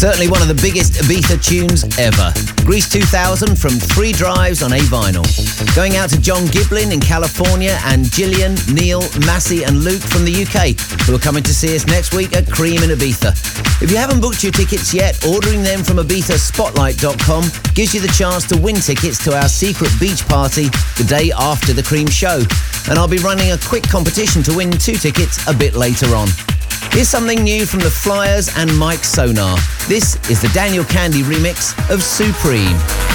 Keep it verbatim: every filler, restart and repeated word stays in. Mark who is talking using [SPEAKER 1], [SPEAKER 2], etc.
[SPEAKER 1] Certainly one of the biggest Ibiza tunes ever. Grease two thousand from Three Drives on A-Vinyl. Going out to John Giblin in California and Gillian, Neil, Massey and Luke from the U K, who are coming to see us next week at Cream in Ibiza. If you haven't booked your tickets yet, ordering them from Ibiza Spotlight dot com gives you the chance to win tickets to our secret beach party the day after the Cream show. And I'll be running a quick competition to win two tickets a bit later on. Here's something new from the Flyers and Mike Sonar. This is the Daniel Candy remix of Supreme.